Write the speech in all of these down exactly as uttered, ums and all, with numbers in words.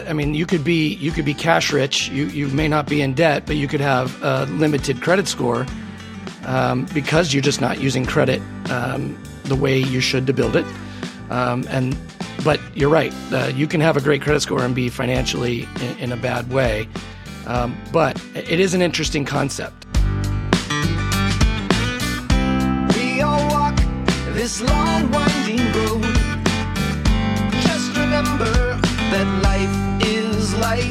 I mean, you could be you could be cash rich. You you may not be in debt, but you could have a limited credit score um, because you're just not using credit um, the way you should to build it. Um, and but you're right. Uh, you can have a great credit score and be financially in, in a bad way. Um, but it is an interesting concept. We all walk this long winding road. Just remember that life is life.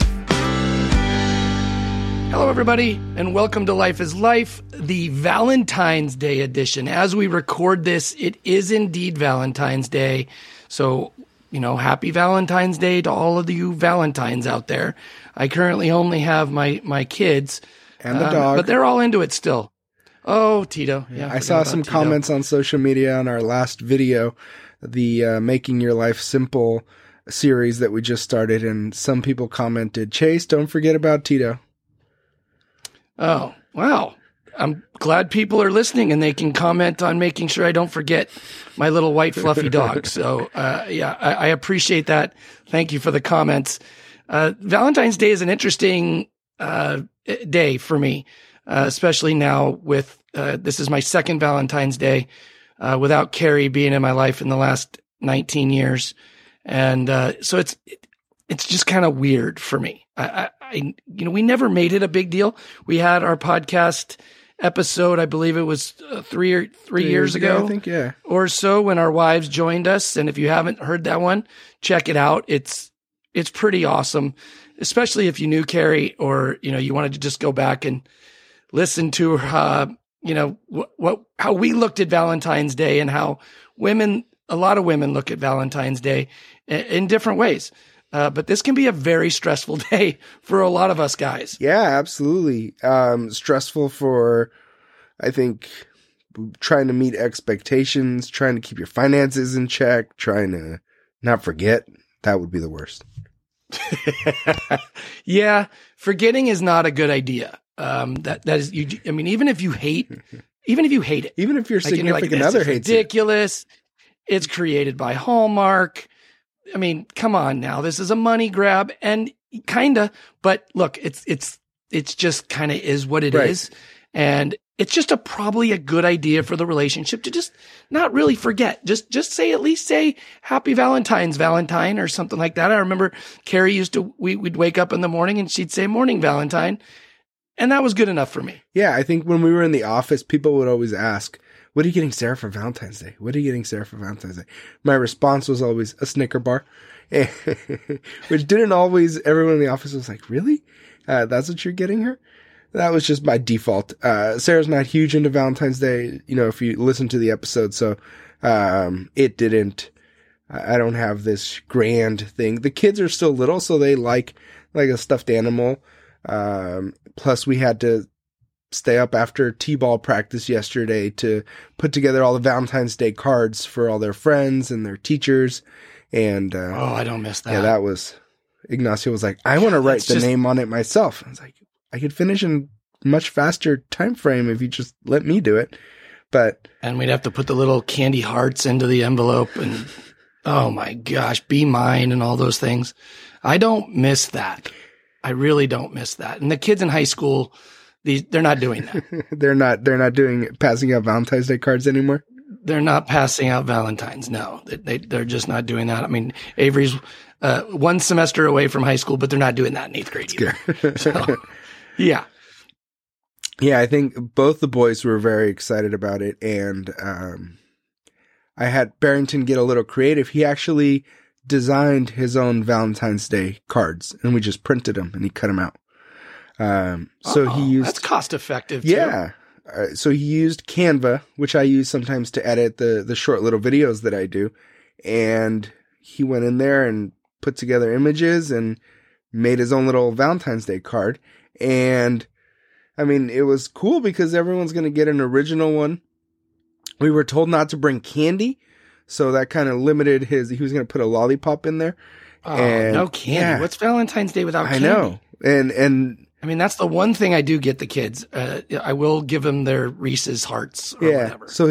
Hello, everybody, and welcome to Life is Life, the Valentine's Day edition. As we record this, it is indeed Valentine's Day. So, you know, happy Valentine's Day to all of you Valentines out there. I currently only have my, my kids. And the um, dog. But they're all into it still. Oh, Tito. Yeah, I saw some Tito. comments on social media on our last video, the uh, Making Your Life Simple series that we just started, and some people commented, Chase, don't forget about Tito. Oh, wow. I'm glad people are listening and they can comment on making sure I don't forget my little white fluffy dog. So, uh, yeah, I, I appreciate that. Thank you for the comments. Uh, Valentine's Day is an interesting uh, day for me, uh, especially now with uh, this is my second Valentine's Day uh, without Carrie being in my life in the last nineteen years. And uh, so it's it's just kind of weird for me. I, I, I, you know, we never made it a big deal. We had our podcast episode, I believe it was uh, three or three, three years, years ago, I think, yeah, or so, when our wives joined us. And if you haven't heard that one, check it out. It's it's pretty awesome, especially if you knew Carrie, or you know, you wanted to just go back and listen to uh, you know what, what how we looked at Valentine's Day and how women, a lot of women, look at Valentine's Day in, in different ways. Uh, but this can be a very stressful day for a lot of us guys. Yeah, absolutely. Um, stressful for, I think, trying to meet expectations, trying to keep your finances in check, trying to not forget. That would be the worst. Yeah, forgetting is not a good idea. Um, that that is, you. I mean, even if you hate, even if you hate it, even if your like, significant like, other it's hates ridiculous. It. It's created by Hallmark. I mean, come on now. This is a money grab, and kinda, but look, it's, it's, it's just kind of is what it right. is. And it's just a, probably a good idea for the relationship to just not really forget. Just, just say, at least say happy Valentine's, Valentine, or something like that. I remember Carrie used to, we, we'd wake up in the morning and she'd say morning Valentine. And that was good enough for me. Yeah. I think when we were in the office, people would always ask, what are you getting Sarah for Valentine's Day? What are you getting Sarah for Valentine's Day? My response was always a Snicker bar, which didn't always, everyone in the office was like, really? Uh, that's what you're getting her? That was just my default. Uh, Sarah's not huge into Valentine's Day, you know, if you listen to the episode. So, um, it didn't, I don't have this grand thing. The kids are still little, so they like, like a stuffed animal. Um, plus we had to stay up after T-ball practice yesterday to put together all the Valentine's Day cards for all their friends and their teachers. And, uh, oh, I don't miss that. Yeah, that was, Ignacio was like, I want to write the just, name on it myself. I was like, I could finish in much faster time frame if you just let me do it. But, and we'd have to put the little candy hearts into the envelope and, oh my gosh, be mine and all those things. I don't miss that. I really don't miss that. And the kids in high school, These, they're not doing that. they're not, they're not doing, passing out Valentine's Day cards anymore. They're not passing out Valentines. No, they, they, they're just not doing that. I mean, Avery's, uh, one semester away from high school, but they're not doing that in eighth grade either. So, yeah. Yeah. I think both the boys were very excited about it. And, um, I had Barrington get a little creative. He actually designed his own Valentine's Day cards, and we just printed them and he cut them out. Um, so Uh-oh, he used, that's cost effective too. yeah. Uh, so he used Canva, which I use sometimes to edit the, the short little videos that I do. And he went in there and put together images and made his own little Valentine's Day card. And I mean, it was cool because everyone's going to get an original one. We were told not to bring candy. So that kind of limited his, he was going to put a lollipop in there. Oh, and, no candy. yeah. What's Valentine's Day without I candy? know. And, and, I mean, that's the one thing I do get the kids. Uh, I will give them their Reese's Hearts or yeah. whatever. So his,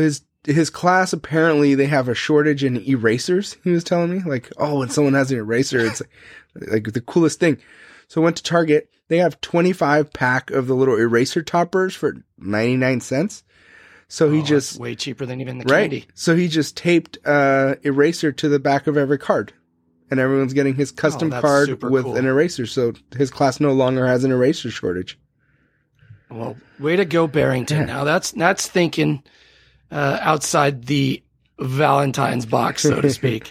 his class, apparently they have a shortage in erasers. He was telling me, like, oh, when someone has an eraser, it's like the coolest thing. So I went to Target. They have twenty-five pack of the little eraser toppers for ninety-nine cents. So he Oh, just that's way cheaper than even the right. candy. So he just taped uh eraser to the back of every card, and everyone's getting his custom Oh, that's card super with cool. an eraser. So his class no longer has an eraser shortage. Well, way to go, Barrington. Yeah. Now that's that's thinking uh, outside the Valentine's box, so to speak.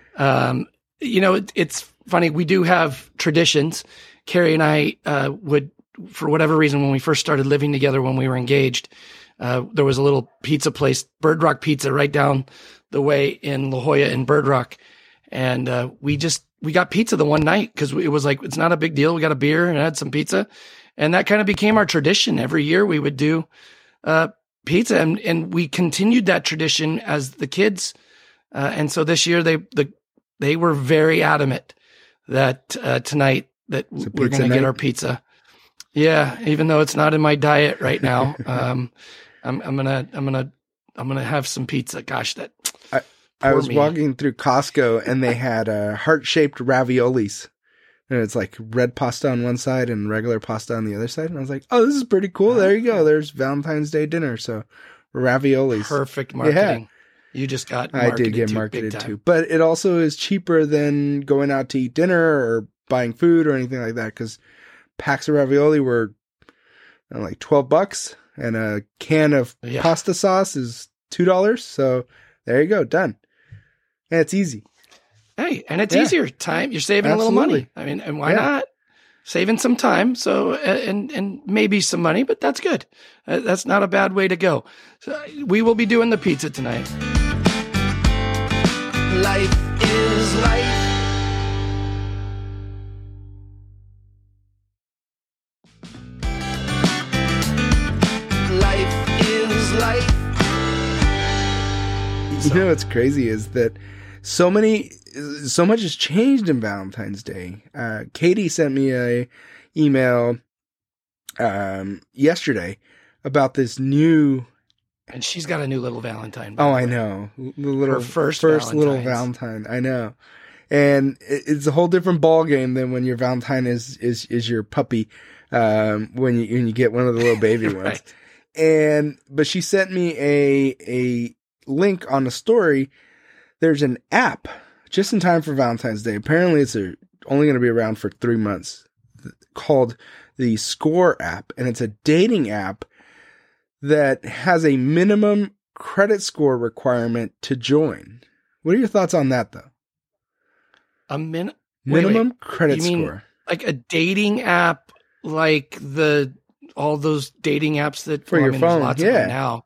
um, you know, it, it's funny. We do have traditions. Carrie and I uh, would, for whatever reason, when we first started living together, when we were engaged, uh, there was a little pizza place, Bird Rock Pizza, right down the way in La Jolla in Bird Rock, and uh, we just we got pizza the one night because it was like it's not a big deal. We got a beer and had some pizza. And that kind of became our tradition. Every year we would do uh, pizza, and, and we continued that tradition as the kids. Uh, and so this year they the they were very adamant that uh, tonight that It's a we're pizza going to get night? our pizza. Yeah, even though it's not in my diet right now, um, I'm, I'm gonna I'm gonna I'm gonna have some pizza. Gosh, that I poor was me. walking through Costco and they had uh, heart-shaped raviolis. And it's like red pasta on one side and regular pasta on the other side. And I was like, oh, this is pretty cool. There you go. There's Valentine's Day dinner. So raviolis. perfect marketing. You just got I marketed did get to marketed big time. too. But it also is cheaper than going out to eat dinner or buying food or anything like that. Because packs of ravioli were uh, like twelve bucks. And a can of Yeah. pasta sauce is two dollars. So there you go. Done. And it's easy. Hey, and it's Yeah. easier time. You're saving a little Absolutely. money. I mean, and why Yeah. not? Saving some time, so uh, and and maybe some money, but that's good. Uh, that's not a bad way to go. So we will be doing the pizza tonight. Life is life. Life is life. You know what's crazy is that so many, so much has changed in Valentine's Day. Uh, Katie sent me a email um, yesterday about this new. And she's got a new little Valentine. by Oh, the I way. know, the little Her first little Valentine's. Valentine. I know, and it- it's a whole different ball game than when your Valentine is is is your puppy. Um, when you when you get one of the little baby ones. Right. And but she sent me a a link on a story. There's an app just in time for Valentine's Day. Apparently, it's a, only going to be around for three months. Called the Score app, and it's a dating app that has a minimum credit score requirement to join. What are your thoughts on that, though? A min- wait, Minimum wait. credit You mean score. like a dating app, like the all those dating apps that For well, your I mean, there's phone, lots of yeah. them now.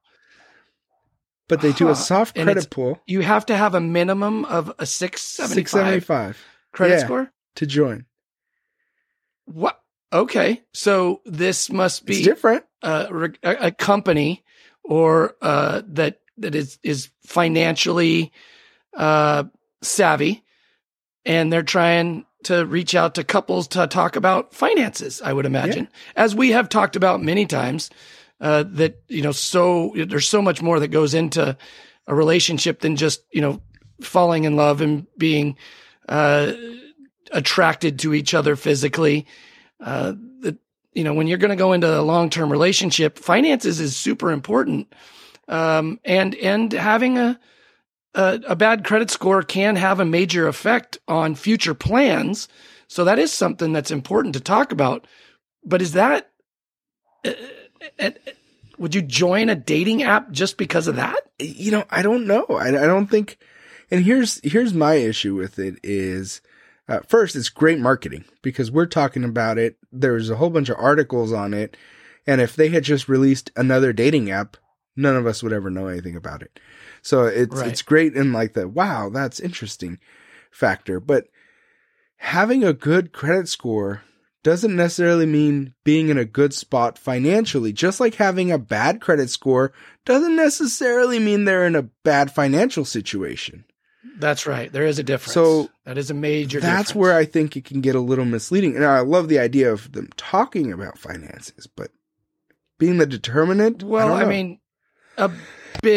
But they do Huh. a soft And credit it's- pool, You have to have a minimum of a six seventy six seventy five five credit Yeah. score. to join. What? Okay, so this must It's be different. a, re- a a company or uh, that that is is financially uh, savvy, and they're trying to reach out to couples to talk about finances. I would imagine, as we have talked about many times, uh, that you know, so there's so much more that goes into a relationship than just you know falling in love and being uh, attracted to each other physically. Uh, that you know, when you're going to go into a long-term relationship, finances is super important. Um, and, and having a, a, a bad credit score can have a major effect on future plans. So that is something that's important to talk about. But is that, uh, uh, would you join a dating app just because of that? You know, I don't know. I, I don't think, and here's, here's my issue with it is, Uh, first, it's great marketing because we're talking about it. There's a whole bunch of articles on it. And if they had just released another dating app, none of us would ever know anything about it. So it's, Right. it's great in like the, wow, that's interesting factor. But having a good credit score doesn't necessarily mean being in a good spot financially. Just like having a bad credit score doesn't necessarily mean they're in a bad financial situation. That's right. There is a difference. So that is a major That's difference. where I think it can get a little misleading. And I love the idea of them talking about finances, but being the determinant. Well, I, I, don't know. mean, a big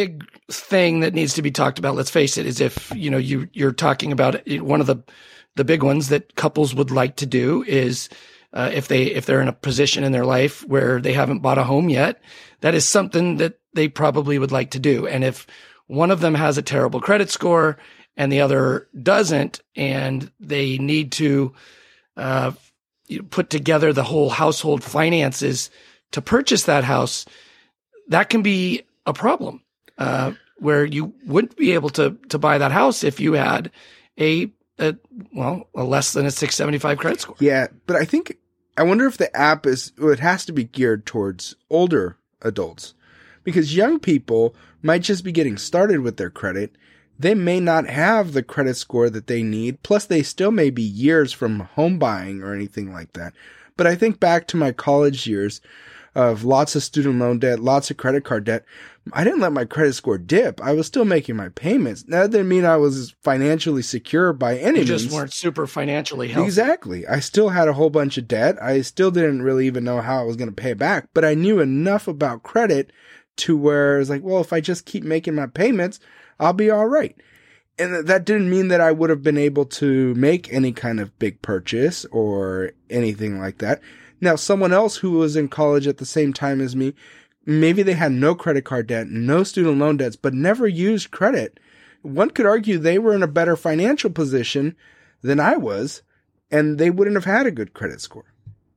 thing that needs to be talked about, let's face it, is if, you know, you, you're talking about it, one of the, the big ones that couples would like to do is, uh, if they, if they're in a position in their life where they haven't bought a home yet, that is something that they probably would like to do. And if one of them has a terrible credit score and the other doesn't, and they need to, uh, put together the whole household finances to purchase that house, that can be a problem, uh, where you wouldn't be able to, to buy that house if you had a, a, well, a less than a six seventy-five credit score. Yeah. But I think, I wonder if the app is, it has to be geared towards older adults, because young people might just be getting started with their credit. They may not have the credit score that they need. Plus, they still may be years from home buying or anything like that. But I think back to my college years of lots of student loan debt, lots of credit card debt. I didn't let my credit score dip. I was still making my payments. That didn't mean I was financially secure by any means. You just weren't super financially healthy. Exactly. I still had a whole bunch of debt. I still didn't really even know how I was going to pay it back. But I knew enough about credit to where it's like, well, if I just keep making my payments, I'll be all right. And that didn't mean that I would have been able to make any kind of big purchase or anything like that. Now, someone else who was in college at the same time as me, maybe they had no credit card debt, no student loan debts, but never used credit. One could argue they were in a better financial position than I was, and they wouldn't have had a good credit score.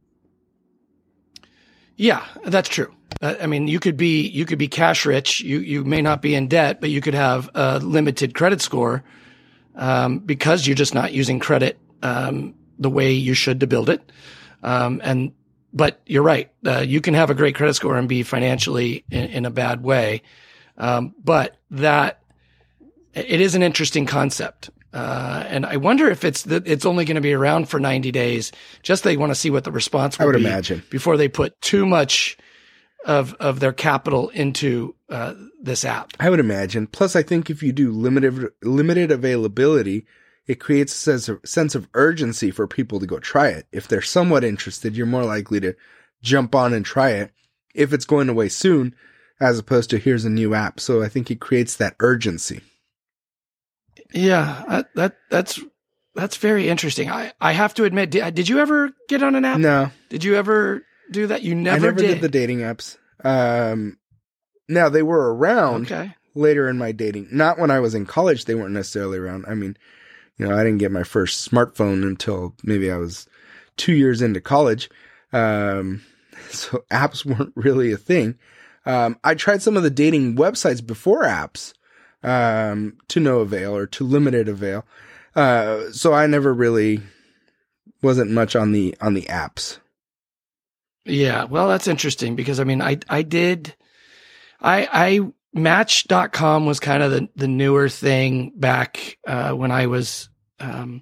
Yeah, that's true. Uh, I mean, you could be you could be cash rich. You you may not be in debt, but you could have a limited credit score um, because you're just not using credit um, the way you should to build it. Um, and but you're right. Uh, you can have a great credit score and be financially in, in a bad way. Um, but that it is an interesting concept. Uh, and I wonder if it's that it's only going to be around for ninety days. Just they want to see what the response will I would be imagine before they put too much of of their capital into uh, this app. I would imagine. Plus, I think if you do limited limited availability, it creates a sense of, sense of urgency for people to go try it. If they're somewhat interested, you're more likely to jump on and try it if it's going away soon, as opposed to here's a new app. So I think it creates that urgency. Yeah, that, that that's that's very interesting. I, I have to admit, did, did you ever get on an app? No. Did you ever do that? You never, I never did. did the dating apps. Um, now they were around okay. later in my dating. Not when I was in college. They weren't necessarily around. I mean, you know, I didn't get my first smartphone until maybe I was two years into college. Um, so apps weren't really a thing. Um, I tried some of the dating websites before apps, um, to no avail or to limited avail. Uh, so I never really wasn't much on the, on the apps. Yeah. Well, that's interesting because I mean, I, I did, I, I, Match dot com was kind of the, the newer thing back, uh, when I was, um,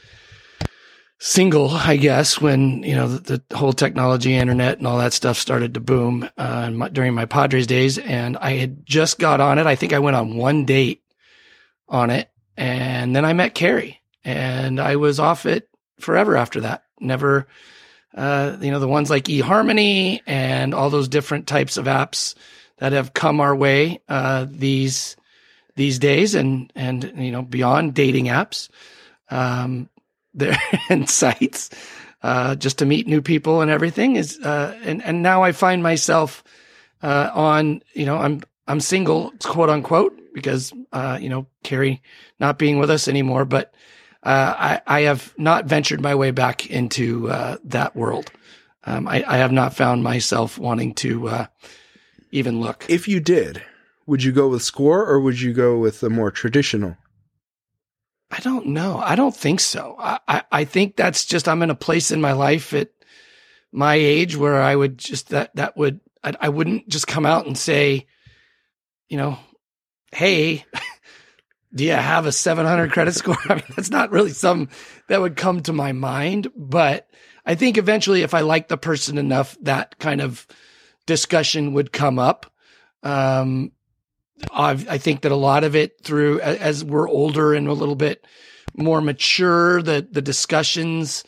single, I guess, when, you know, the, the whole technology, internet and all that stuff started to boom, uh, in my, during my Padres days. And I had just got on it. I think I went on one date on it and then I met Carrie and I was off it forever after that. Never, uh, you know, the ones like eHarmony and all those different types of apps that have come our way, uh, these, these days and, and, you know, beyond dating apps, um, there and sites, uh, just to meet new people and everything is, uh, and, and now I find myself, uh, on, you know, I'm, I'm single, quote unquote, because, uh, you know, Carrie not being with us anymore, but, uh, I, I have not ventured my way back into, uh, that world. Um, I, I have not found myself wanting to, uh, even look. If you did, would you go with Score or would you go with the more traditional? I don't know. I don't think so. I, I, I think that's just, I'm in a place in my life at my age where I would just, that, that would, I, I wouldn't just come out and say, you know, hey, do you have a seven hundred credit score? I mean, that's not really something that would come to my mind, but I think eventually if I like the person enough, that kind of discussion would come up. Um, I've, I think that a lot of it through, as we're older and a little bit more mature, the, the discussions,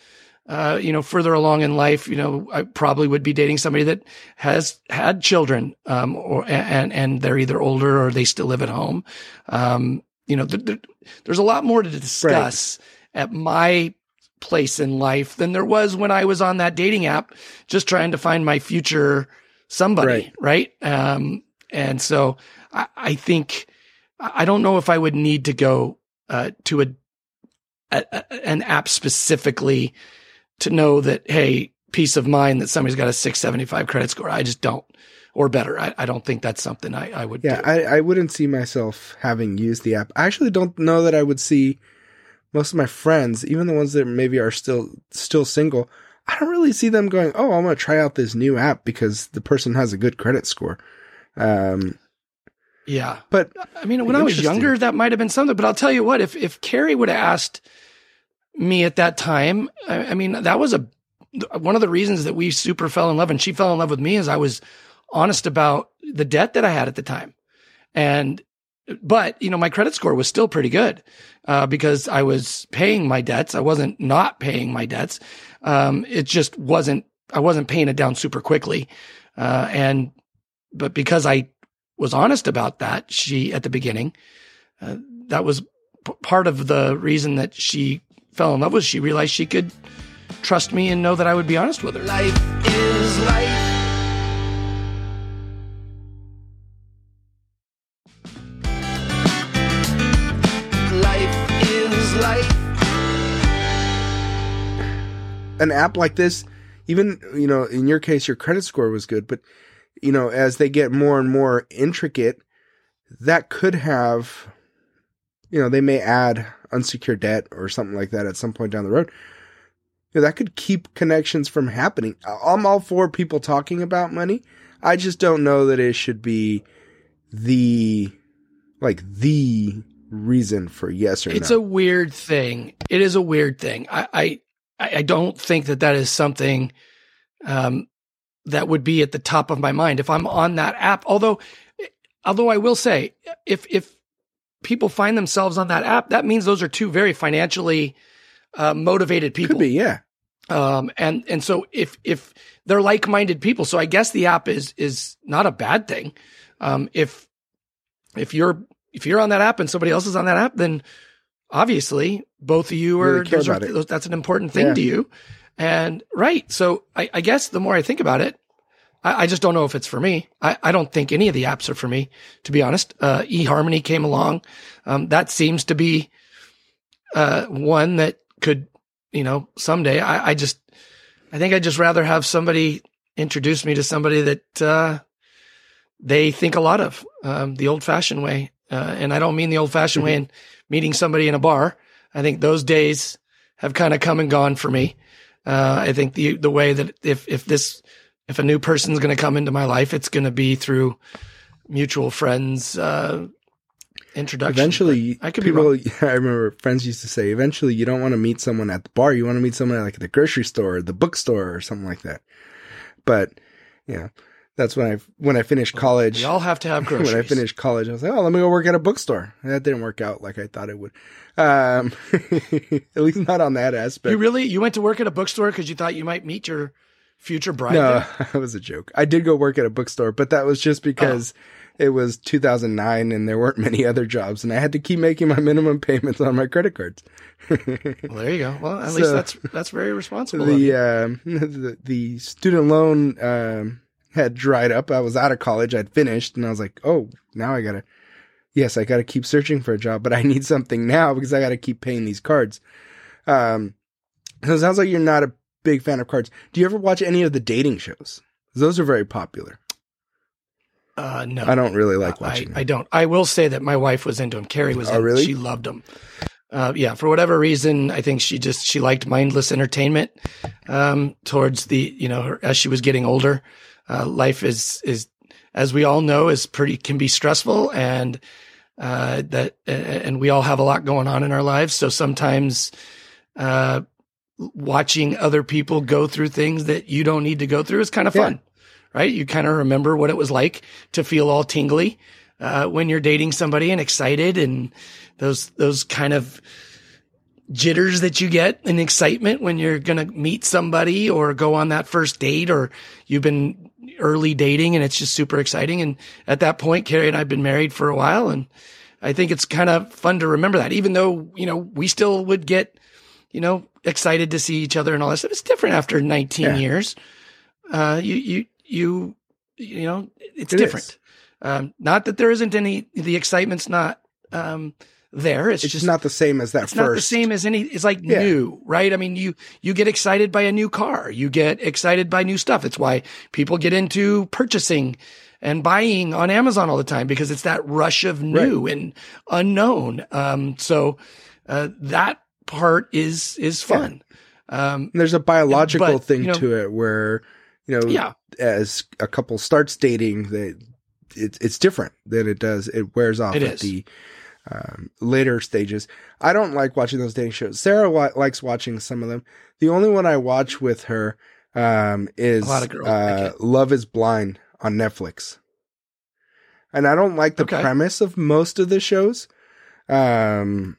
uh, you know, further along in life, you know, I probably would be dating somebody that has had children, um, or, and, and they're either older or they still live at home. Um, you know, th- th- there's a lot more to discuss right. at my place in life than there was when I was on that dating app, just trying to find my future somebody. Right. right? Um, and so I, I think, I don't know if I would need to go, uh, to a, a, a an app specifically to know that, hey, peace of mind that somebody's got a six seventy-five credit score. I just don't, or better. I, I don't think that's something I, I would yeah, do. I, I wouldn't see myself having used the app. I actually don't know that I would see most of my friends, even the ones that maybe are still still single. I don't really see them going, oh, I'm going to try out this new app because the person has a good credit score. Um, yeah. But I mean, when I was younger, that might have been something, but I'll tell you what, if, if Carrie would have asked me at that time, I, I mean, that was a, one of the reasons that we super fell in love and she fell in love with me is I was honest about the debt that I had at the time. And, but, you know, my credit score was still pretty good, uh, because I was paying my debts. I wasn't not paying my debts. Um, it just wasn't, I wasn't paying it down super quickly. Uh, and, but because I was honest about that, she, at the beginning, uh, that was p- part of the reason that she fell in love with. She realized she could trust me and know that I would be honest with her. Life is life. Life is life. An app like this, even, you know, in your case, your credit score was good, but, you know, as they get more and more intricate, that could have, you know, they may add unsecured debt or something like that at some point down the road. You know, that could keep connections from happening. I'm all for people talking about money. I just don't know that it should be the, like, the reason for yes or no. It's a weird thing. It is a weird thing. I, I, I don't think that that is something, um, that would be at the top of my mind if I'm on that app. Although, although I will say, if, if people find themselves on that app, that means those are two very financially, uh, motivated people. Could be, yeah. Um, and, and so if, if they're like-minded people, so I guess the app is, is not a bad thing. Um, if, if you're, if you're on that app and somebody else is on that app, then obviously both of you are, Really care those are about it. those, that's an important thing Yeah. to you. And right. So I, I guess the more I think about it, I, I just don't know if it's for me. I, I don't think any of the apps are for me, to be honest. Uh, eHarmony came along. Um, that seems to be, uh, one that could, you know, someday I, I just, I think I'd just rather have somebody introduce me to somebody that, uh, they think a lot of, um, the old fashioned way. Uh, and I don't mean the old fashioned way in meeting somebody in a bar. I think those days have kind of come and gone for me. Uh, I think the, the way that if, if this, if a new person's going to come into my life, it's going to be through mutual friends, uh, introduction. Eventually, But I could people, be wrong. I remember friends used to say, eventually you don't want to meet someone at the bar. You want to meet someone at like the grocery store, or the bookstore, or something like that. But, yeah, that's when I, when I finished college. We all have to have groceries. When I finished college, I was like, oh, let me go work at a bookstore. That didn't work out like I thought it would. Um, at least not on that aspect. You really, you went to work at a bookstore because you thought you might meet your future bride? No, there? that was a joke. I did go work at a bookstore, but that was just because oh. it was two thousand nine and there weren't many other jobs, and I had to keep making my minimum payments on my credit cards. Well, there you go. Well, at So, least that's that's very responsible. of The, you. um, the the student loan um, had dried up. I was out of college. I'd finished, and I was like, oh, now I gotta. Yes, I gotta keep searching for a job, but I need something now because I gotta keep paying these cards. Um, so it sounds like you're not a big fan of cards. Do you ever watch any of the dating shows? Those are very popular. Uh, no, I don't really like I, watching them. I don't. I will say that my wife was into them. Carrie was. Oh, in, really? She loved them. Uh, yeah, for whatever reason, I think she just she liked mindless entertainment. Um, towards the you know her, as she was getting older, uh, life is is as we all know is pretty can be stressful, and uh, that uh, and we all have a lot going on in our lives. So sometimes, uh, watching other people go through things that you don't need to go through is kind of fun. Yeah. Right? You kind of remember what it was like to feel all tingly, uh, when you're dating somebody and excited, and those, those kind of jitters that you get and excitement when you're going to meet somebody or go on that first date, or you've been early dating and it's just super exciting. And at that point, Carrie and I have been married for a while, and I think it's kind of fun to remember that, even though, you know, we still would get, you know, excited to see each other and all that stuff. It's different after nineteen Yeah. years. Uh, you, you, you, you know, it's It different. is. Um, not that there isn't any, the excitement's not, um, there. It's, It's just just not the same as that it's first. not the same as any, it's like Yeah. new, right? I mean, you, you get excited by a new car. You get excited by new stuff. It's why people get into purchasing and buying on Amazon all the time, because it's that rush of new and unknown. Um, so, uh, that part is, is fun. Um, There's a biological But, thing you know- to it where, you know, Yeah. as a couple starts dating, they, it, it's different than it does. It wears off It at is. the um, later stages. I don't like watching those dating shows. Sarah wa- likes watching some of them. The only one I watch with her um, is A lot of girls uh, like it. Love is Blind on Netflix. And I don't like the Okay. premise of most of the shows. Um,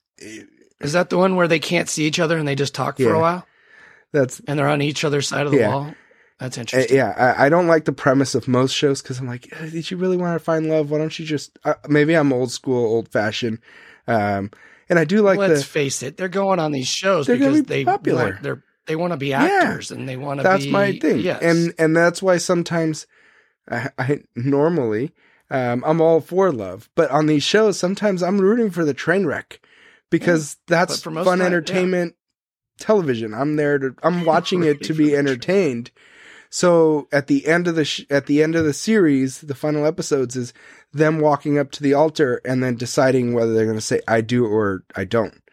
is that the one where they can't see each other and they just talk for Yeah. a while that's and they're on each other's side of the Yeah. wall? That's Uh, interesting. yeah, I, I don't like the premise of most shows because I'm like, "Uh, did you really want to find love? Why don't you just? Uh, maybe I'm old school, old fashioned, um, and I do like Let's the. face it, they're going on these shows They're gonna because be they popular. want, they're they want to be Yeah. actors and they want to That's be. my thing, Yes. and and that's why sometimes I, I normally um, I'm all for love, but on these shows sometimes I'm rooting for the train wreck because that's But for most fun time, yeah. entertainment television. I'm there to I'm watching it to be entertained. So at the end of the sh- at the end of the series, the final episodes is them walking up to the altar and then deciding whether they're going to say "I do" or "I don't."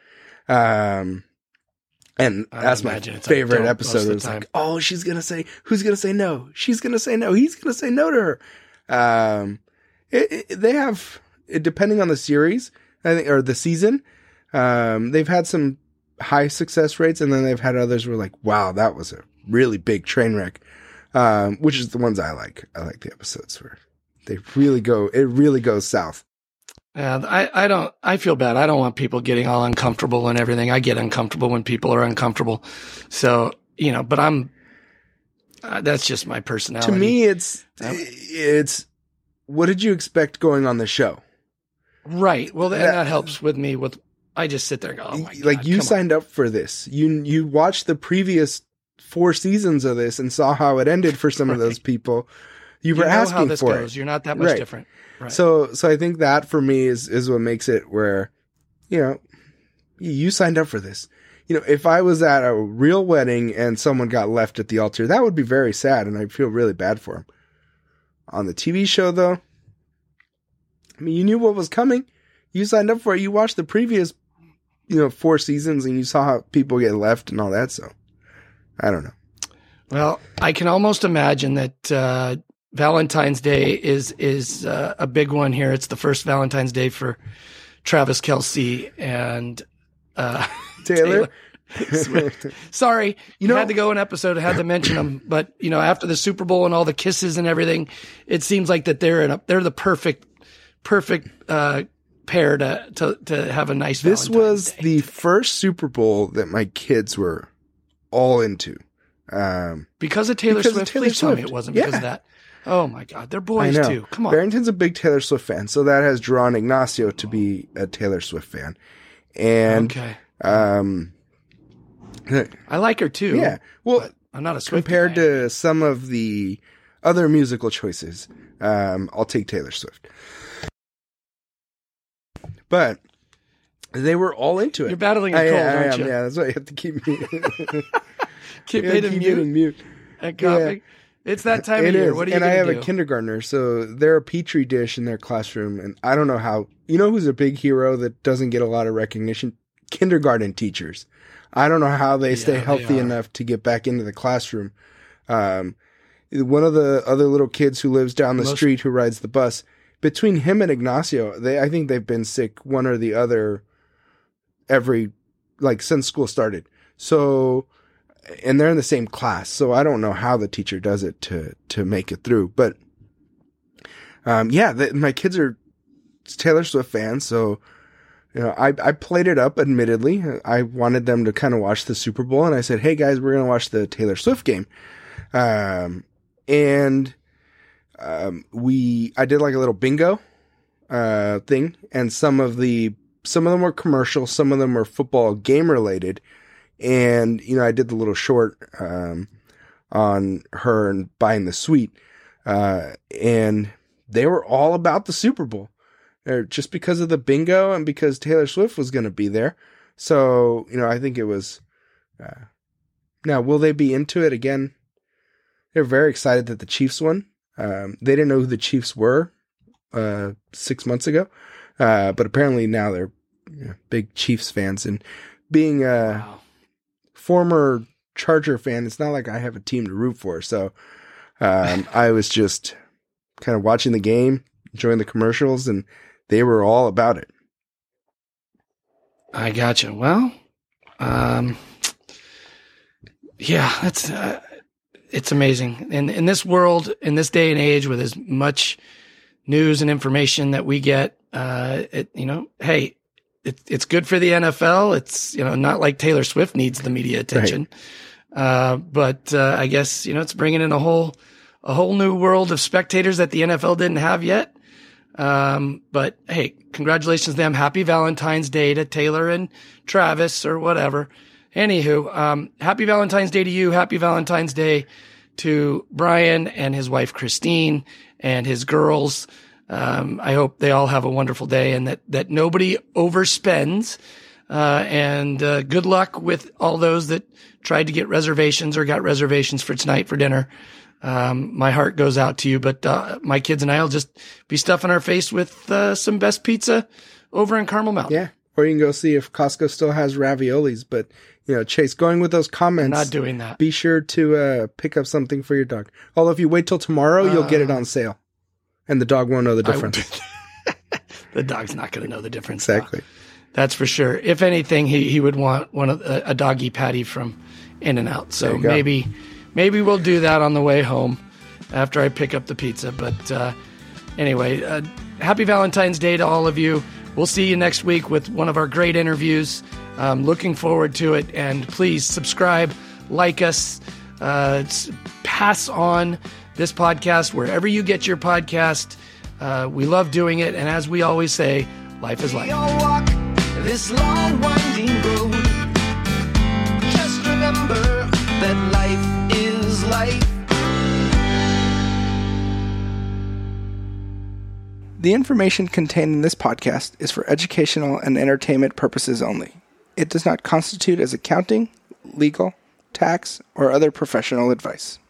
Um, and I that's my imagine it's, "I favorite don't" most episode. of the It was time. like, oh, she's gonna say, who's gonna say no? She's gonna say no. He's gonna say no to her. Um, it, it, they have, it, depending on the series, I think, or the season, um, they've had some high success rates, and then they've had others where like, wow, that was a really big train wreck. Um, which is the ones I like. I like the episodes where they really go, it really goes south. Yeah, I, I don't, I feel bad. I don't want people getting all uncomfortable and everything. I get uncomfortable when people are uncomfortable. So, you know, but I'm, uh, that's just my personality. To me, it's, Yep. it's, what did you expect going on the show? Right. Well, and That- that helps with me with, I just sit there and go, oh my God, like you come on. signed up for this. You, you watched the previous four seasons of this and saw how it ended for some of those people. You were You know how asking this for goes. it. You're not that much Right. different. Right. So, so I think that for me is, is what makes it where, you know, you signed up for this. You know, if I was at a real wedding and someone got left at the altar, that would be very sad. And I feel really bad for him. On the T V show though, I mean, you knew what was coming. You signed up for it. You watched the previous, you know, four seasons and you saw how people get left and all that. So I don't know. Well, I can almost imagine that uh, Valentine's Day is is uh, a big one here. It's the first Valentine's Day for Travis Kelce and uh, Taylor. Swift. Sorry, you You know- had to go an episode. I had to mention them, but you know, after the Super Bowl and all the kisses and everything, it seems like that they're in a, they're the perfect perfect uh, pair to, to to have a nice. This Valentine's was Day. the first Super Bowl that my kids were all into. Um, because of Taylor because of Swift. Taylor Please tell me Swift. it wasn't because Yeah. of that. Oh my God, they're I boys know. too. Come on. Barrington's a big Taylor Swift fan, so that has drawn Ignacio to be a Taylor Swift fan. And, Okay. um, I like her too. yeah, well, but I'm not a Swift compared guy. to some of the other musical choices, um, I'll take Taylor Swift. But they were all into it. You're battling a I, cold, I aren't am, you? yeah, that's why you have to keep me. Keep Yeah, it in keep mute it in mute. and coughing. It's that time It of year. is. What are you and I going have to do? a kindergartner, so they're a petri dish in their classroom, and I don't know how. You know who's a big hero that doesn't get a lot of recognition? Kindergarten teachers. I don't know how they stay Yeah, they healthy are. enough to get back into the classroom. Um, one of the other little kids who lives down the Most- street who rides the bus, between him and Ignacio, they I think they've been sick one or the other every like since school started. So. And they're in the same class, so I don't know how the teacher does it to to make it through. But um, yeah, the, my kids are Taylor Swift fans, so you know, I, I played it up, admittedly. I wanted them to kind of watch the Super Bowl, and I said, hey guys, we're going to watch the Taylor Swift game. Um, and, um, we, I did like a little bingo, uh, thing, and some of the, some of them were commercial, some of them were football game related. And, you know, I did the little short, um, on her and buying the suite. Uh, and they were all about the Super Bowl, uh, just because of the bingo and because Taylor Swift was going to be there. So, you know, I think it was, uh, now will they be into it again? They're very excited that the Chiefs won. Um, they didn't know who the Chiefs were, uh, six months ago. Uh, but apparently now they're you know, big Chiefs fans, and being a Wow. former Charger fan, it's not like I have a team to root for. So, um, I was just kind of watching the game, enjoying the commercials, and they were all about it. I gotcha. Well, um, yeah, that's, uh, it's amazing. In, in this world, in this day and age, with as much news and information that we get, uh, it, you know, hey, it, it's good for the N F L. It's, you know, not like Taylor Swift needs the media attention. Right. Uh, but, uh, I guess, you know, it's bringing in a whole, a whole new world of spectators that the N F L didn't have yet. Um, but hey, congratulations to them. Happy Valentine's Day to Taylor and Travis or whatever. Anywho, um, happy Valentine's Day to you. Happy Valentine's Day to Brian and his wife, Christine, and his girls. Um, I hope they all have a wonderful day and that, that nobody overspends. Uh, and, uh, good luck with all those that tried to get reservations or got reservations for tonight for dinner. Um, my heart goes out to you, but, uh, my kids and I will just be stuffing our face with, uh, some best pizza over in Carmel Mountain. Yeah. Or you can go see if Costco still has raviolis, but you know, Chase, going with those comments, I'm not doing that. Be sure to, uh, pick up something for your dog. Although if you wait till tomorrow, you'll uh, get it on sale and the dog won't know the difference. The dog's not going to know the difference. Exactly. Though. That's for sure. If anything, he, he would want one of a, a doggy patty from In-N-Out. So maybe, maybe we'll do that on the way home after I pick up the pizza. But uh, anyway, uh, happy Valentine's Day to all of you. We'll see you next week with one of our great interviews. Um, looking forward to it. And please subscribe, like us, uh, pass on this podcast wherever you get your podcast. Uh, we love doing it. And as we always say, life is life. We all walk this long winding road. Just remember that life is life. The information contained in this podcast is for educational and entertainment purposes only. It does not constitute as accounting, legal, tax, or other professional advice.